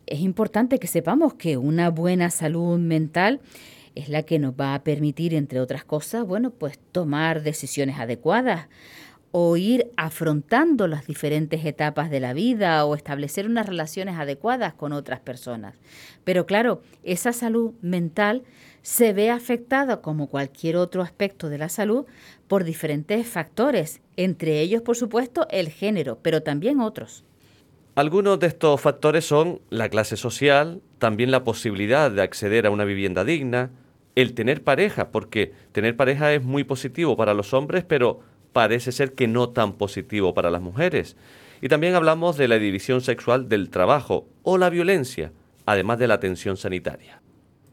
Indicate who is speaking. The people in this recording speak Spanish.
Speaker 1: Es importante que sepamos que una buena salud mental es la que nos va a permitir, entre otras cosas, bueno, pues tomar decisiones adecuadas o ir afrontando las diferentes etapas de la vida o establecer unas relaciones adecuadas con otras personas. Pero claro, esa salud mental se ve afectada como cualquier otro aspecto de la salud por diferentes factores, entre ellos, por supuesto, el género, pero también otros.
Speaker 2: Algunos de estos factores son la clase social, también la posibilidad de acceder a una vivienda digna, el tener pareja, porque tener pareja es muy positivo para los hombres, pero parece ser que no tan positivo para las mujeres. Y también hablamos de la división sexual del trabajo o la violencia, además de la atención sanitaria.